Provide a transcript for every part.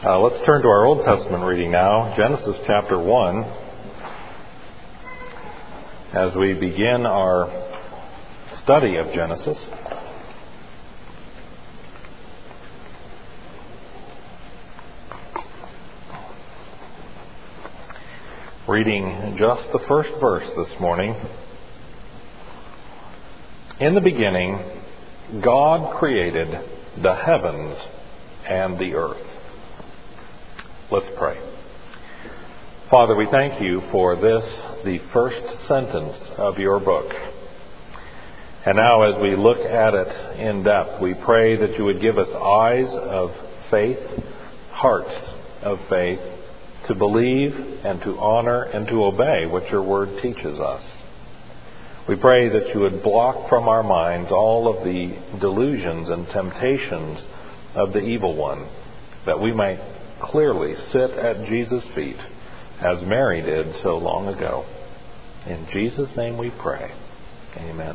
Let's turn to our Old Testament reading now, Genesis chapter 1, as we begin our study of Genesis. Reading just the first verse this morning. In the beginning, God created the heavens and the earth. Let's pray. Father, we thank you for this, the first sentence of your book. And now as we look at it in depth, we pray that you would give us eyes of faith, hearts of faith, to believe and to honor and to obey what your word teaches us. We pray that you would block from our minds all of the delusions and temptations of the evil one, that we might clearly sit at Jesus' feet as Mary did so long ago. In Jesus' name we pray. Amen.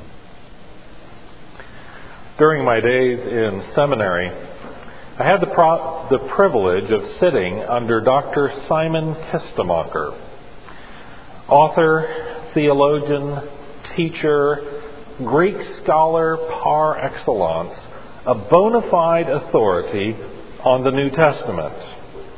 During my days in seminary, I had the privilege of sitting under Dr. Simon Kistemaker, author, theologian, teacher, Greek scholar par excellence, a bona fide authority on the New Testament.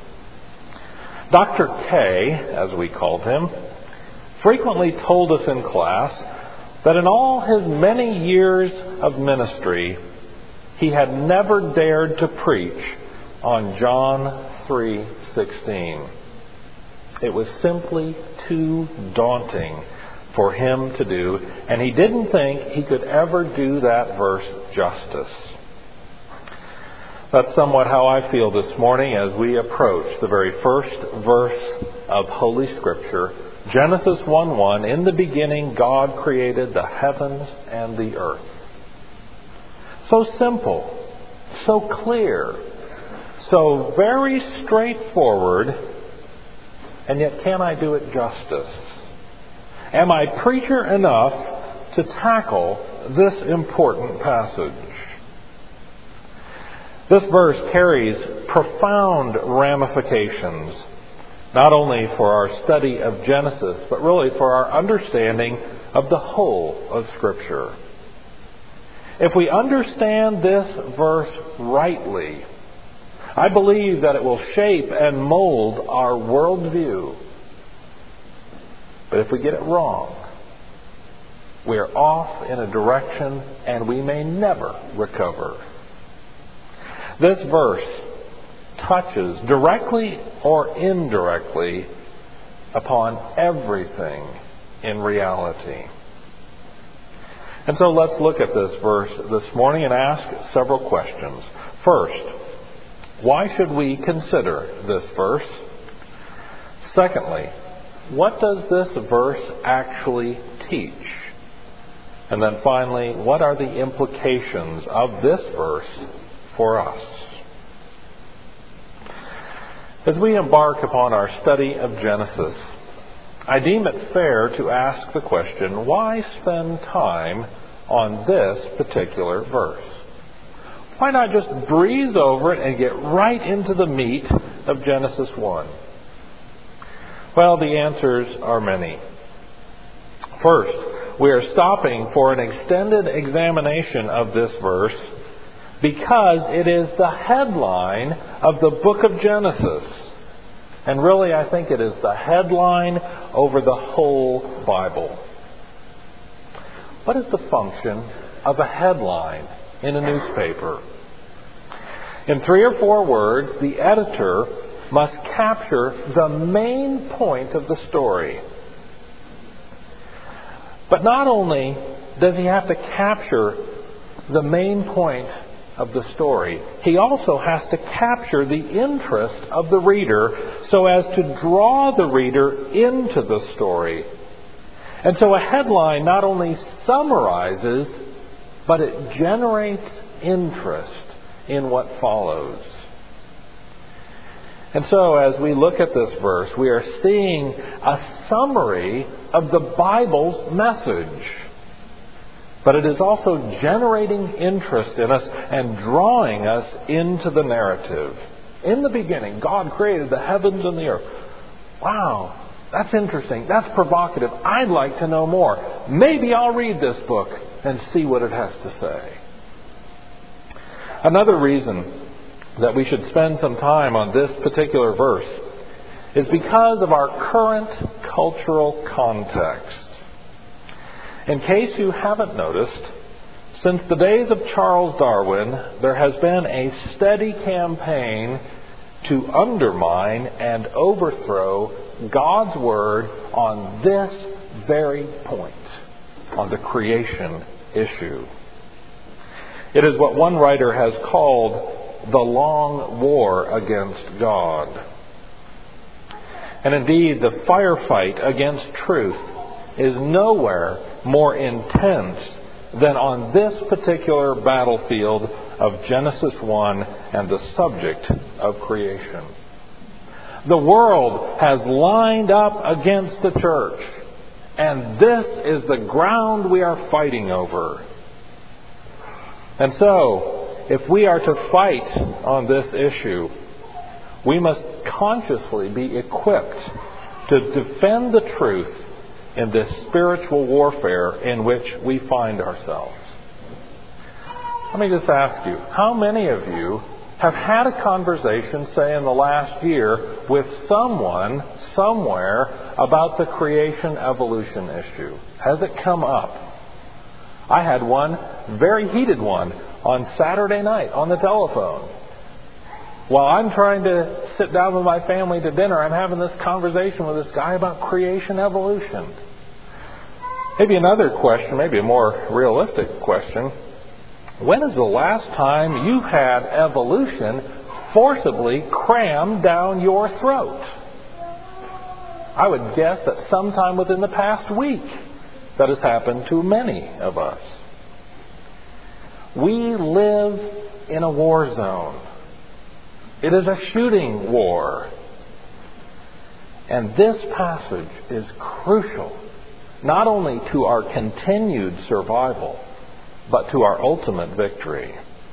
Dr. K, as we called him, frequently told us in class that in all his many years of ministry, he had never dared to preach on John 3:16. It was simply too daunting for him to do, and he didn't think he could ever do that verse justice. That's somewhat how I feel this morning as we approach the very first verse of Holy Scripture, Genesis 1:1. In the beginning, God created the heavens and the earth. So simple, so clear, so very straightforward, and yet can I do it justice? Am I preacher enough to tackle this important passage? This verse carries profound ramifications, not only for our study of Genesis, but really for our understanding of the whole of Scripture. If we understand this verse rightly, I believe that it will shape and mold our worldview. But if we get it wrong, we are off in a direction and we may never recover. This verse touches directly or indirectly upon everything in reality. And so let's look at this verse this morning and ask several questions. First, why should we consider this verse? Secondly, what does this verse actually teach? And then finally, what are the implications of this verse for us? As we embark upon our study of Genesis, I deem it fair to ask the question, why spend time on this particular verse? Why not just breeze over it and get right into the meat of Genesis 1? Well, the answers are many. First, we are stopping for an extended examination of this verse because it is the headline of the book of Genesis. And really, I think it is the headline over the whole Bible. What is the function of a headline in a newspaper? In 3 or 4 words, the editor must capture the main point of the story. But not only does he have to capture the main point of the story, he also has to capture the interest of the reader so as to draw the reader into the story. And so a headline not only summarizes, but it generates interest in what follows. And so as we look at this verse, we are seeing a summary of the Bible's message. But it is also generating interest in us and drawing us into the narrative. In the beginning, God created the heavens and the earth. Wow, that's interesting. That's provocative. I'd like to know more. Maybe I'll read this book and see what it has to say. Another reason that we should spend some time on this particular verse is because of our current cultural context. In case you haven't noticed, since the days of Charles Darwin, there has been a steady campaign to undermine and overthrow God's Word on this very point, on the creation issue. It is what one writer has called the long war against God. And indeed, the firefight against truth is nowhere more intense than on this particular battlefield of Genesis 1 and the subject of creation. The world has lined up against the church, and this is the ground we are fighting over. And so, if we are to fight on this issue, we must consciously be equipped to defend the truth in this spiritual warfare in which we find ourselves. Let me just ask you, how many of you have had a conversation, say in the last year, with someone, somewhere, about the creation-evolution issue? Has it come up? I had one, very heated one, on Saturday night on the telephone. While I'm trying to sit down with my family to dinner, I'm having this conversation with this guy about creation evolution. Maybe another question, maybe a more realistic question. When is the last time you've had evolution forcibly crammed down your throat? I would guess that sometime within the past week that has happened to many of us. We live in a war zone. It is a shooting war. And this passage is crucial, not only to our continued survival, but to our ultimate victory.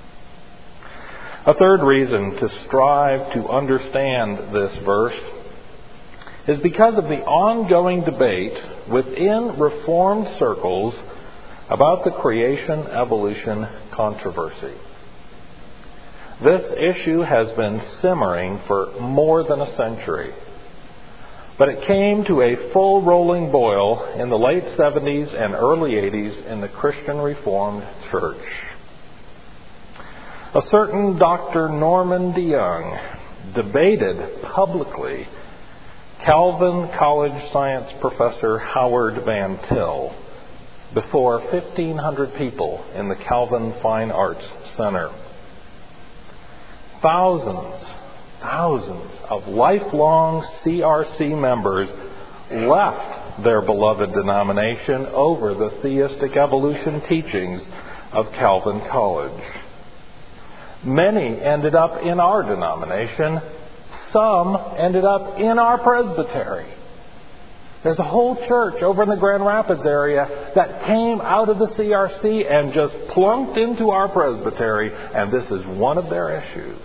A third reason to strive to understand this verse is because of the ongoing debate within Reformed circles about the creation-evolution controversy. This issue has been simmering for more than a century, but it came to a full rolling boil in the late 70s and early 80s in the Christian Reformed Church. A certain Dr. Norman DeYoung debated publicly Calvin College science professor Howard Van Til before 1,500 people in the Calvin Fine Arts Center. Thousands of lifelong CRC members left their beloved denomination over the theistic evolution teachings of Calvin College. Many ended up in our denomination. Some ended up in our presbytery. There's a whole church over in the Grand Rapids area that came out of the CRC and just plunked into our presbytery, and this is one of their issues.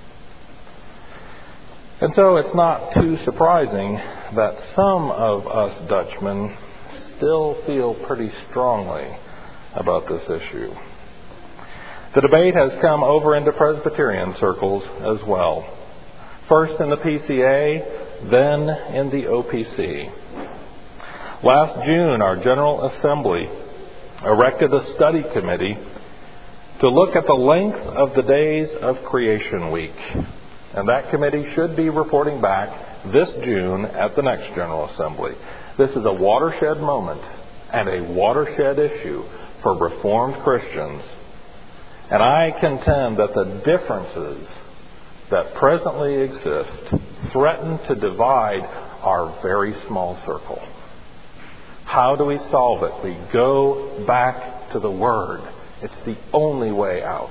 And so it's not too surprising that some of us Dutchmen still feel pretty strongly about this issue. The debate has come over into Presbyterian circles as well. First in the PCA, then in the OPC. Last June, our General Assembly erected a study committee to look at the length of the days of Creation Week. And that committee should be reporting back this June at the next General Assembly. This is a watershed moment and a watershed issue for Reformed Christians. And I contend that the differences that presently exist threaten to divide our very small circle. How do we solve it? We go back to the Word. It's the only way out.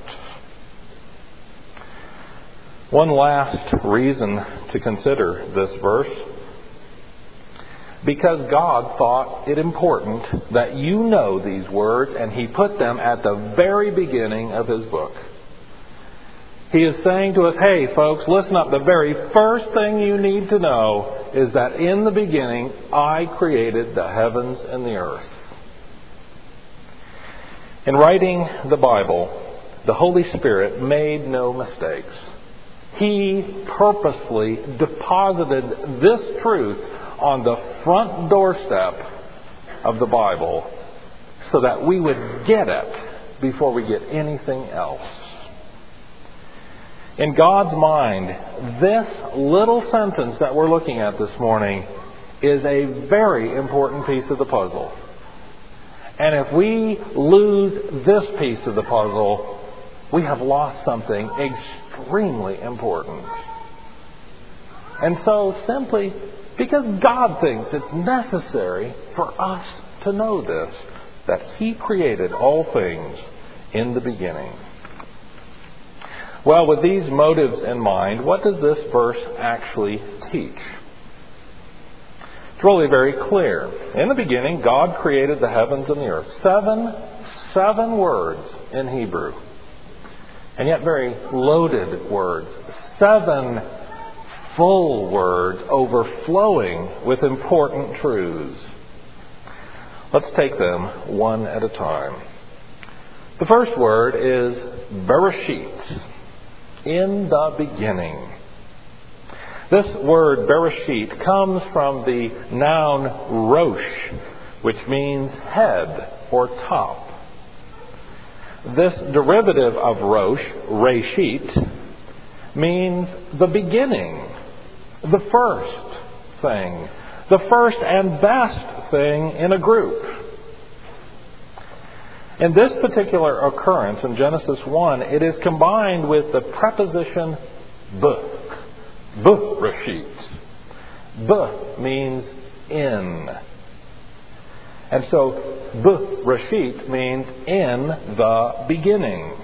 One last reason to consider this verse. Because God thought it important that you know these words, and He put them at the very beginning of His book. He is saying to us, hey folks, listen up. The very first thing you need to know is that in the beginning, I created the heavens and the earth. In writing the Bible, the Holy Spirit made no mistakes. He purposely deposited this truth on the front doorstep of the Bible so that we would get it before we get anything else. In God's mind, this little sentence that we're looking at this morning is a very important piece of the puzzle. And if we lose this piece of the puzzle, we have lost something extremely important. And so simply because God thinks it's necessary for us to know this, that He created all things in the beginning. Well, with these motives in mind, what does this verse actually teach? It's really very clear. In the beginning, God created the heavens and the earth. Seven words in Hebrew. And yet very loaded words. 7 full words overflowing with important truths. Let's take them one at a time. The first word is Bereshit. In the beginning. This word Bereshit comes from the noun Rosh, which means head or top. This derivative of Rosh, Reshit, means the beginning, the first thing, the first and best thing in a group. In this particular occurrence in Genesis 1, it is combined with the preposition Bereshit. Means in. And so Bereshit means in the beginning.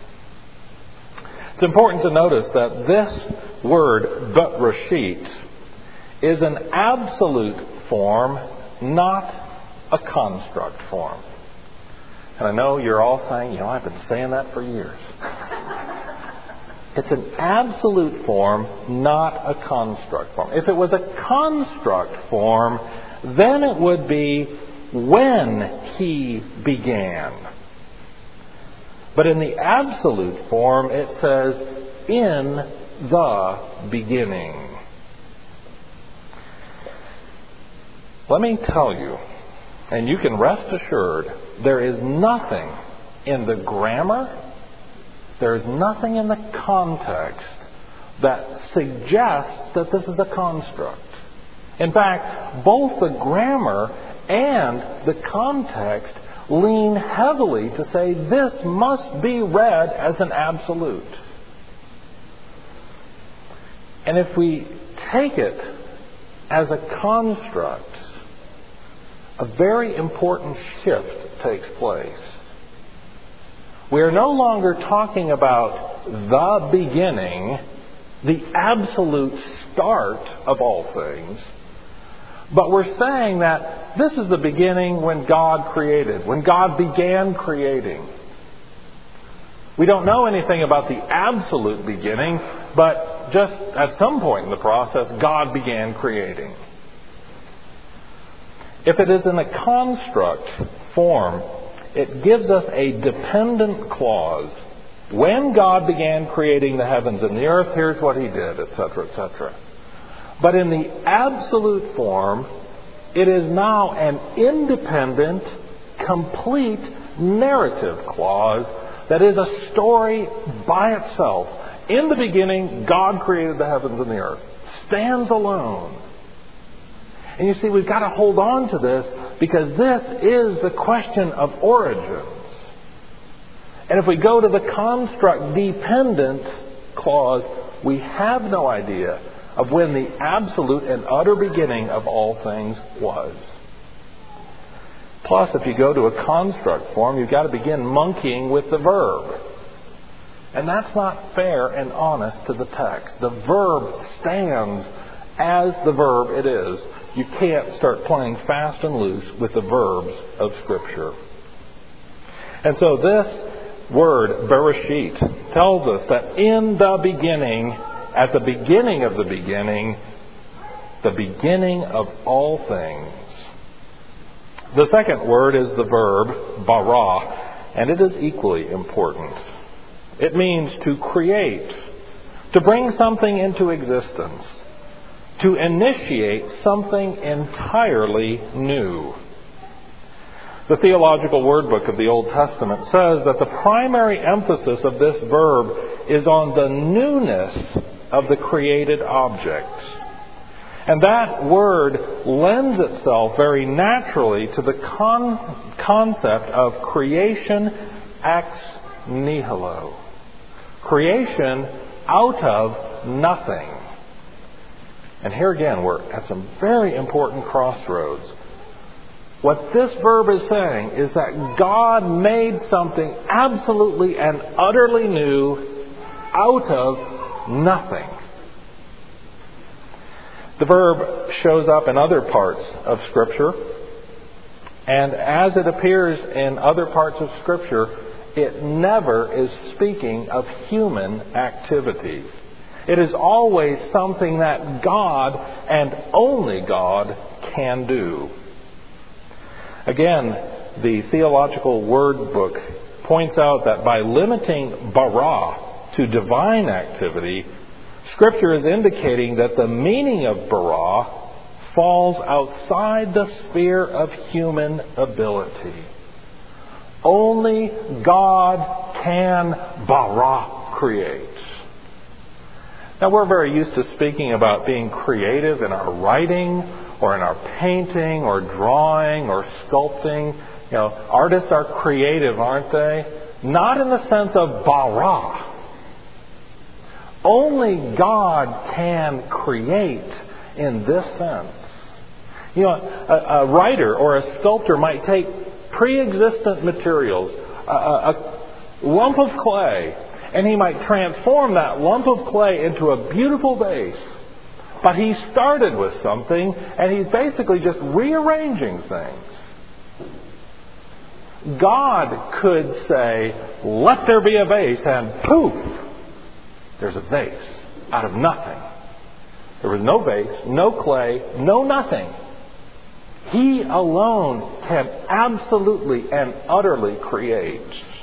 It's important to notice that this word Bereshit is an absolute form, not a construct form. And I know you're all saying, I've been saying that for years. It's an absolute form, not a construct form. If it was a construct form, then it would be when He began. But in the absolute form, it says, in the beginning. Let me tell you, and you can rest assured, there is nothing in the grammar, there is nothing in the context that suggests that this is a construct. In fact, both the grammar and the context lean heavily to say this must be read as an absolute. And if we take it as a construct, a very important shift takes place. We are no longer talking about the beginning, the absolute start of all things, but we're saying that this is the beginning when God created, when God began creating. We don't know anything about the absolute beginning, but just at some point in the process, God began creating. If it is in a construct form, it gives us a dependent clause. When God began creating the heavens and the earth, here's what He did, etc., etc. But in the absolute form, it is now an independent, complete narrative clause that is a story by itself. In the beginning, God created the heavens and the earth. Stands alone. And you see, we've got to hold on to this because this is the question of origins. And if we go to the construct dependent clause, we have no idea of when the absolute and utter beginning of all things was. Plus, if you go to a construct form, you've got to begin monkeying with the verb. And that's not fair and honest to the text. The verb stands as the verb it is. You can't start playing fast and loose with the verbs of Scripture. And so this word, Bereshit, tells us that in the beginning, at the beginning of the beginning of all things. The second word is the verb, bara, and it is equally important. It means to create, to bring something into existence, to initiate something entirely new. The Theological Word Book of the Old Testament says that the primary emphasis of this verb is on the newness of the created object. And that word lends itself very naturally to the concept of creation ex nihilo. Creation out of nothing. And here again, we're at some very important crossroads. What this verb is saying is that God made something absolutely and utterly new out of nothing. The verb shows up in other parts of Scripture, and as it appears in other parts of Scripture, it never is speaking of human activity. It is always something that God and only God can do. Again, the Theological Word Book points out that by limiting bara to divine activity, Scripture is indicating that the meaning of bara falls outside the sphere of human ability. Only God can bara create. Now, we're very used to speaking about being creative in our writing or in our painting or drawing or sculpting. You know, artists are creative, aren't they? Not in the sense of bara. Only God can create in this sense. You know, a writer or a sculptor might take pre-existent materials, a lump of clay, and he might transform that lump of clay into a beautiful vase. But he started with something, and he's basically just rearranging things. God could say, "Let there be a vase," and poof, there's a vase out of nothing. There was no vase, no clay, no nothing. He alone can absolutely and utterly create.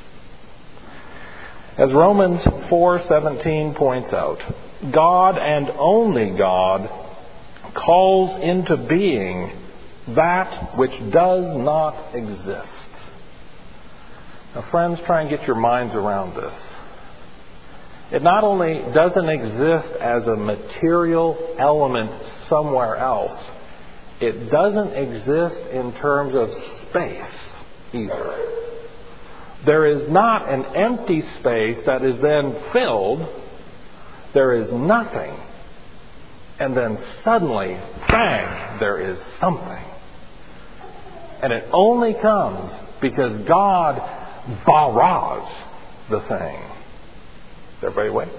As Romans 4:17 points out, God and only God calls into being that which does not exist. Now, friends, try and get your minds around this. It not only doesn't exist as a material element somewhere else, it doesn't exist in terms of space either. There is not an empty space that is then filled. There is nothing. And then suddenly, bang, there is something. And it only comes because God baras the thing. Is everybody awake?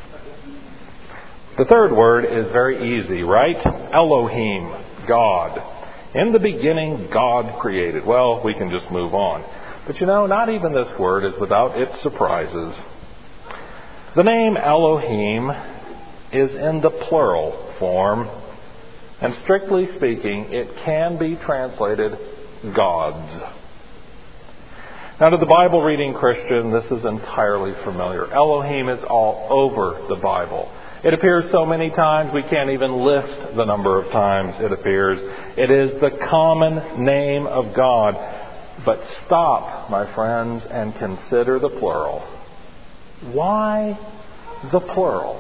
The third word is very easy, right? Elohim, God. In the beginning, God created. Well, we can just move on. But you know, not even this word is without its surprises. The name Elohim is in the plural form, and strictly speaking, it can be translated gods. Now, to the Bible-reading Christian, this is entirely familiar. Elohim is all over the Bible. It appears so many times we can't even list the number of times it appears. It is the common name of God. But stop, my friends, and consider the plural. Why the plural?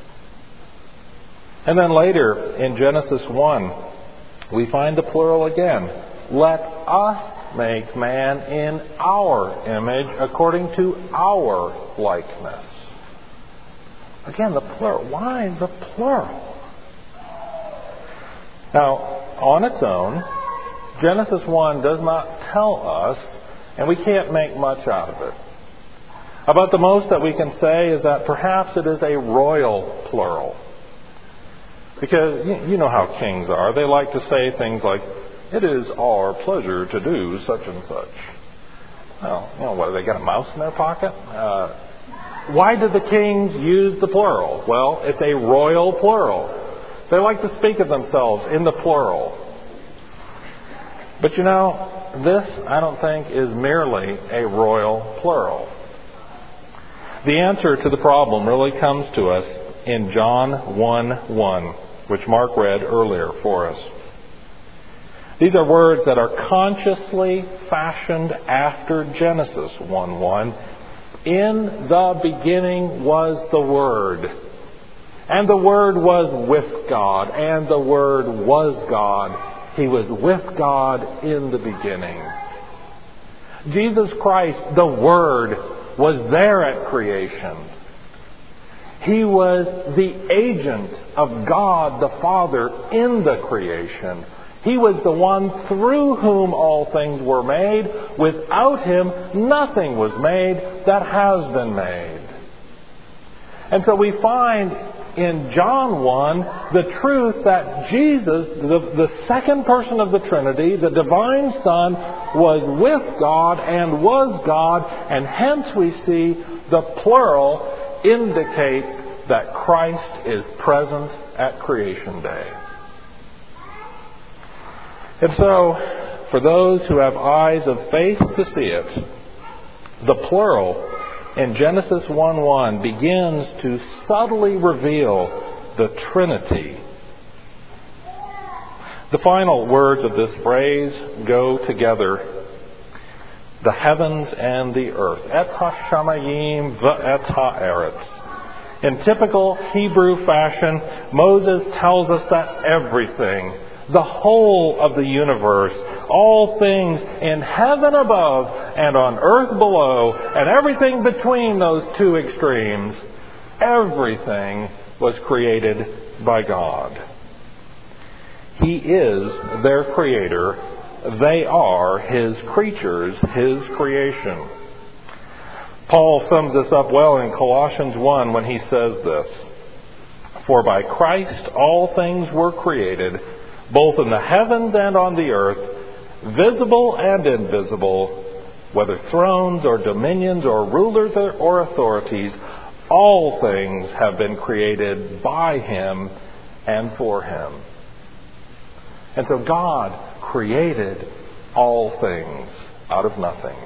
And then later in Genesis 1, we find the plural again. Let us make man in our image according to our likeness. Again, the plural. Why the plural? Now, on its own, Genesis 1 does not tell us, and we can't make much out of it. About the most that we can say is that perhaps it is a royal plural. Because you know how kings are. They like to say things like, "It is our pleasure to do such and such." Well, what, do they got a mouse in their pocket? Why did the kings use the plural? Well, it's a royal plural. They like to speak of themselves in the plural. But this, I don't think, is merely a royal plural. The answer to the problem really comes to us in John 1:1, which Mark read earlier for us. These are words that are consciously fashioned after Genesis 1:1. In the beginning was the Word, and the Word was with God, and the Word was God. He was with God in the beginning. Jesus Christ, the Word, was there at creation. He was the agent of God the Father in the creation. He was the one through whom all things were made. Without Him, nothing was made that has been made. And so we find in John 1 the truth that Jesus, the second person of the Trinity, the divine Son, was with God and was God, and hence we see the plural indicates that Christ is present at creation day. And so, for those who have eyes of faith to see it, the plural in Genesis 1:1 begins to subtly reveal the Trinity. The final words of this phrase go together. The heavens and the earth. Et ha-shamayim v'et ha-eretz. In typical Hebrew fashion, Moses tells us that everything, the whole of the universe, all things in heaven above and on earth below, and everything between those two extremes, everything was created by God. He is their creator. They are His creatures, His creation. Paul sums this up well in Colossians 1 when he says this: For by Christ all things were created, both in the heavens and on the earth, visible and invisible, whether thrones or dominions or rulers or authorities, all things have been created by Him and for Him. And so God created all things out of nothing.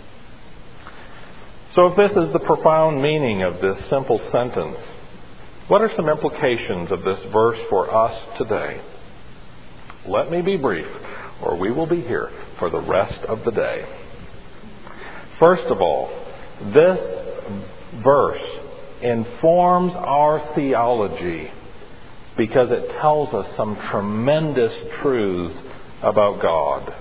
So if this is the profound meaning of this simple sentence, what are some implications of this verse for us today? Let me be brief, or we will be here for the rest of the day. First of all, this verse informs our theology because it tells us some tremendous truths about God.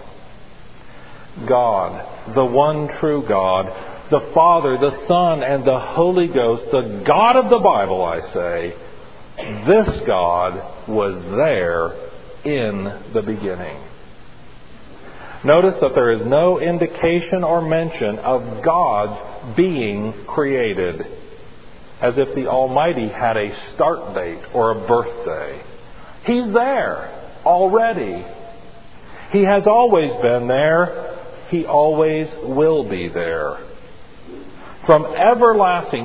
God, the one true God, the Father, the Son, and the Holy Ghost, the God of the Bible, I say, this God was there in the beginning. Notice that there is no indication or mention of God's being created, as if the Almighty had a start date or a birthday. He's there already. He has always been there. He always will be there. From everlasting,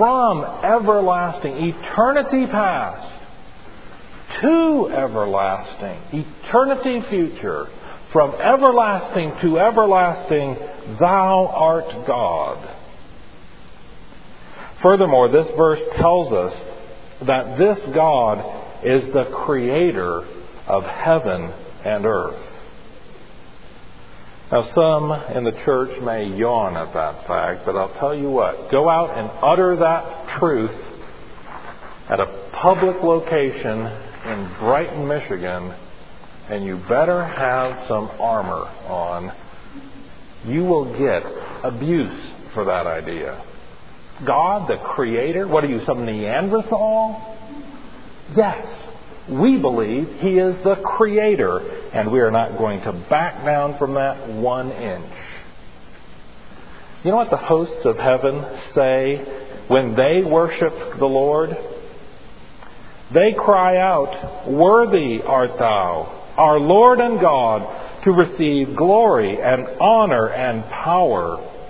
eternity past, to everlasting, eternity future, from everlasting to everlasting, thou art God. Furthermore, this verse tells us that this God is the creator of heaven and earth. Now, some in the church may yawn at that fact, but I'll tell you what, go out and utter that truth at a public location in Brighton, Michigan, and you better have some armor on. You will get abuse for that idea. God, the Creator? What are you, some Neanderthal? Yes, we believe He is the Creator, and we are not going to back down from that 1 inch. You know what the hosts of heaven say when they worship the Lord? They cry out, "Worthy art thou, our Lord and God, to receive glory and honor and power,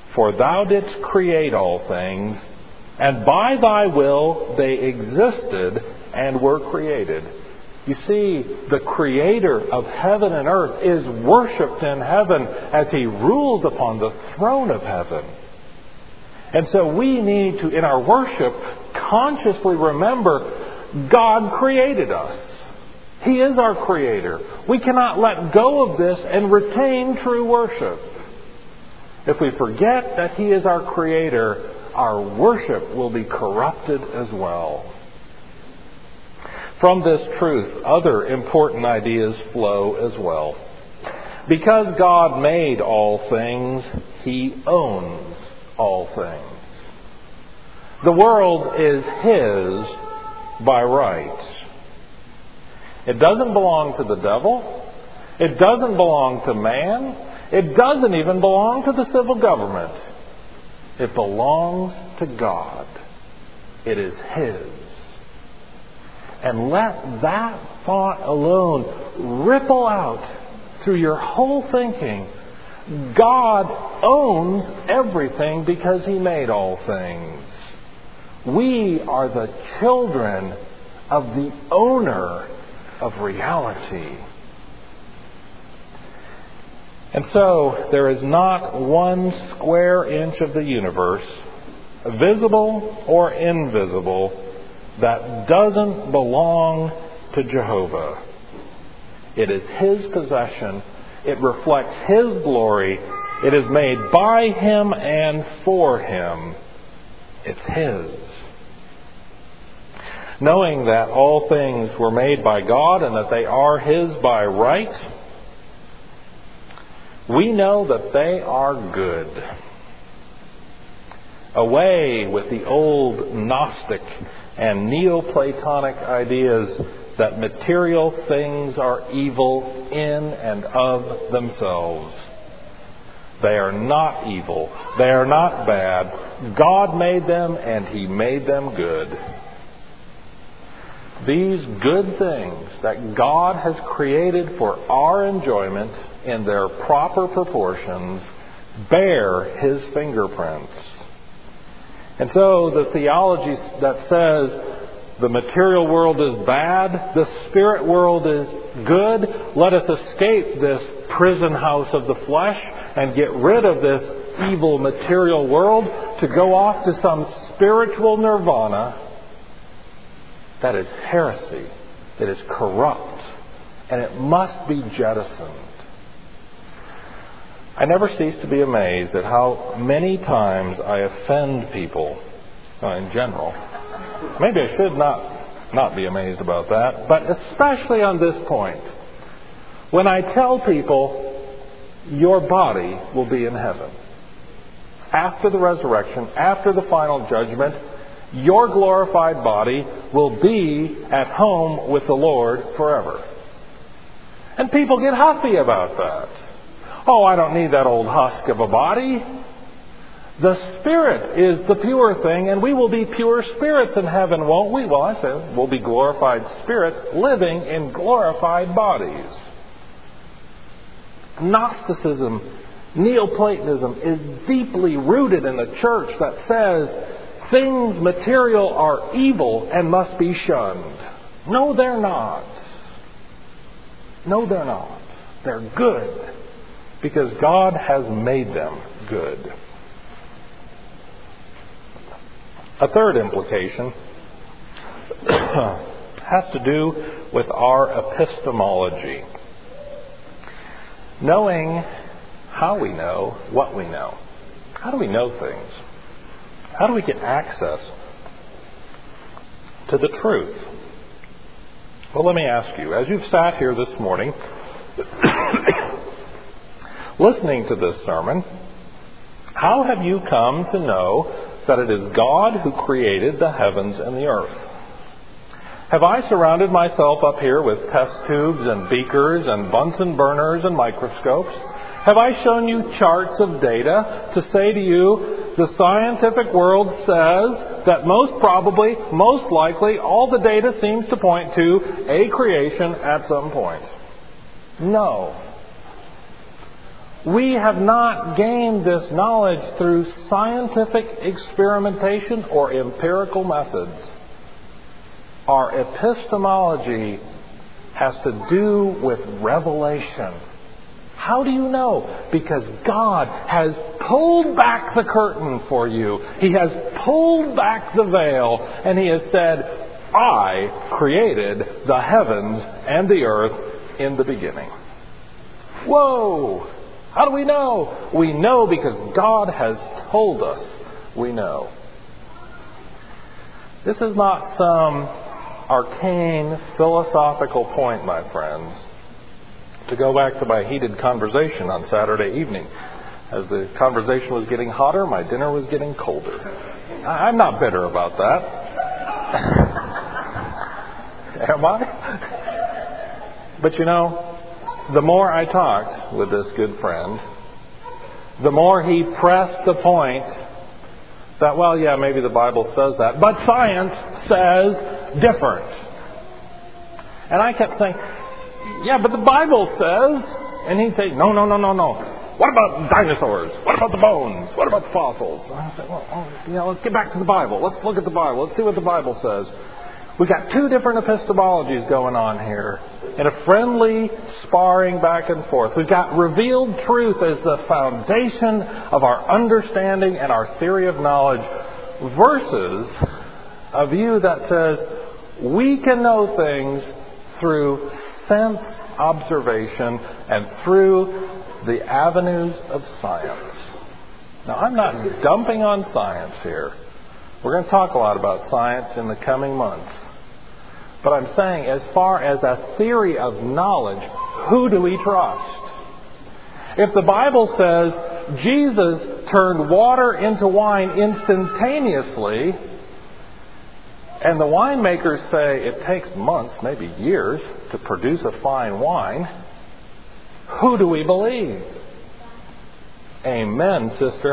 For thou didst create all things, and by thy will they existed and were created. You see, the Creator of heaven and earth is worshipped in heaven as He rules upon the throne of heaven. And so we need to, in our worship, consciously remember God created us. He is our Creator. We cannot let go of this and retain true worship. If we forget that He is our Creator, our worship will be corrupted as well. From this truth, other important ideas flow as well. Because God made all things, He owns all things. The world is His by right. It doesn't belong to the devil. It doesn't belong to man. It doesn't even belong to the civil government. It belongs to God. It is His. And let that thought alone ripple out through your whole thinking. God owns everything because He made all things. We are the children of the owner of reality. And so there is not one square inch of the universe, visible or invisible, that doesn't belong to Jehovah. It is His possession. It reflects His glory. It is made by Him and for Him. It's His. Knowing that all things were made by God and that they are His by right, we know that they are good. Away with the old Gnostic and Neoplatonic ideas that material things are evil in and of themselves. They are not evil. They are not bad. God made them and He made them good. These good things that God has created for our enjoyment in their proper proportions bear His fingerprints. And so the theology that says the material world is bad, the spirit world is good, let us escape this prison house of the flesh and get rid of this evil material world to go off to some spiritual nirvana, that is heresy. It is corrupt. And it must be jettisoned. I never cease to be amazed at how many times I offend people in general. Maybe I should not be amazed about that, but especially on this point. When I tell people, your body will be in heaven. After the resurrection, after the final judgment, your glorified body will be at home with the Lord forever. And people get huffy about that. Oh, I don't need that old husk of a body. The Spirit is the pure thing, and we will be pure spirits in heaven, won't we? Well, I said we'll be glorified spirits living in glorified bodies. Gnosticism, Neoplatonism is deeply rooted in the church that says things material are evil and must be shunned. No, they're not. No, they're not. They're good because God has made them good. A third implication has to do with our epistemology. Knowing how we know what we know. How do we know things? How do we get access to the truth? Well, let me ask you, as you've sat here this morning, listening to this sermon, how have you come to know that it is God who created the heavens and the earth? Have I surrounded myself up here with test tubes and beakers and Bunsen burners and microscopes? Have I shown you charts of data to say to you, the scientific world says that most probably, most likely, all the data seems to point to a creation at some point? No. We have not gained this knowledge through scientific experimentation or empirical methods. Our epistemology has to do with revelation. How do you know? Because God has pulled back the curtain for you. He has pulled back the veil, and He has said, I created the heavens and the earth in the beginning. Whoa! How do we know? We know because God has told us we know. This is not some arcane philosophical point, my friends. To go back to my heated conversation on Saturday evening. As the conversation was getting hotter, my dinner was getting colder. I'm not bitter about that. Am I? But you know, the more I talked with this good friend, the more he pressed the point that, well, yeah, maybe the Bible says that, but science says different. And I kept saying, yeah, but the Bible says, and he'd say, no. What about dinosaurs? What about the bones? What about the fossils? And I said, well, let's get back to the Bible. Let's look at the Bible. Let's see what the Bible says. We got two different epistemologies going on here in a friendly sparring back and forth. We've got revealed truth as the foundation of our understanding and our theory of knowledge versus a view that says we can know things through sense observation and through the avenues of science. Now, I'm not dumping on science here. We're going to talk a lot about science in the coming months. But I'm saying, as far as a theory of knowledge, who do we trust? If the Bible says Jesus turned water into wine instantaneously, and the winemakers say it takes months, maybe years, to produce a fine wine, who do we believe? Amen, sister.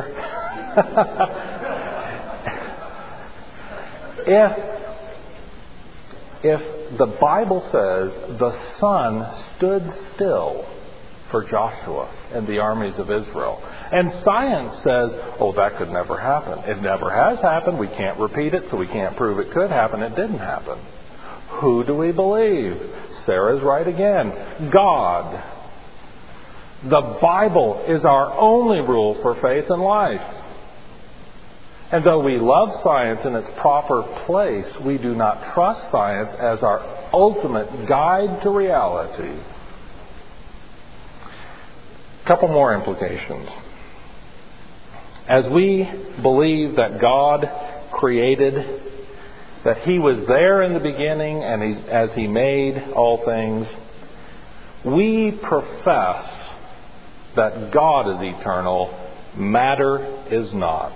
If the Bible says the sun stood still for Joshua and the armies of Israel, and science says, oh, that could never happen. It never has happened. We can't repeat it, so we can't prove it could happen. It didn't happen. Who do we believe? Sarah's right again. God. The Bible is our only rule for faith and life. And though we love science in its proper place, we do not trust science as our ultimate guide to reality. A couple more implications. As we believe that God created, that He was there in the beginning and as He made all things, we profess that God is eternal, matter is not.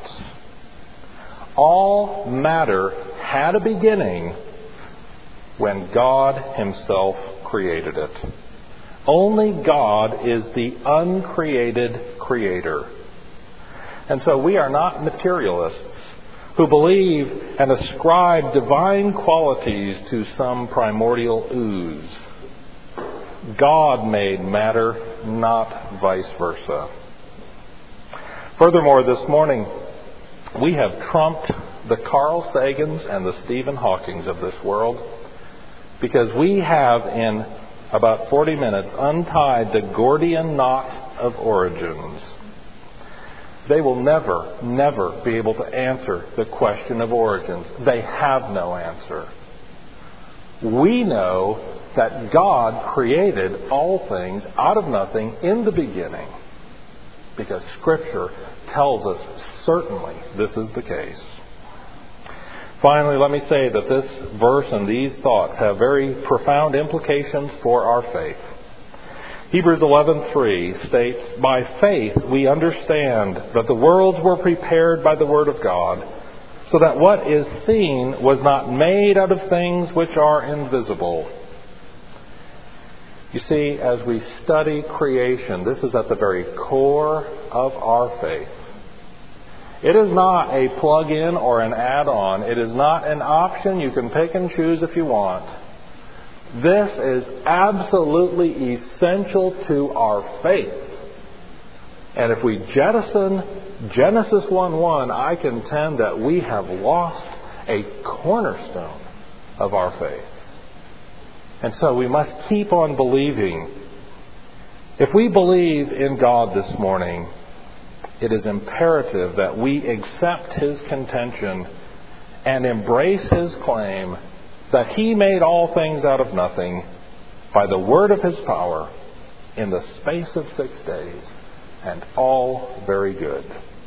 All matter had a beginning when God Himself created it. Only God is the uncreated creator. And so we are not materialists who believe and ascribe divine qualities to some primordial ooze. God made matter, not vice versa. Furthermore, this morning, we have trumped the Carl Sagans and the Stephen Hawkings of this world because we have, in about 40 minutes, untied the Gordian knot of origins. They will never be able to answer the question of origins. They have no answer. We know that God created all things out of nothing in the beginning because Scripture tells us certainly this is the case. Finally, let me say that this verse and these thoughts have very profound implications for our faith. Hebrews 11:3 states, "By faith we understand that the worlds were prepared by the word of God, so that what is seen was not made out of things which are invisible." You see, as we study creation, this is at the very core of our faith. It is not a plug-in or an add-on. It is not an option you can pick and choose if you want. This is absolutely essential to our faith. And if we jettison Genesis 1:1, I contend that we have lost a cornerstone of our faith. And so we must keep on believing. If we believe in God this morning, it is imperative that we accept His contention and embrace His claim that He made all things out of nothing by the word of His power in the space of 6 days, and all very good.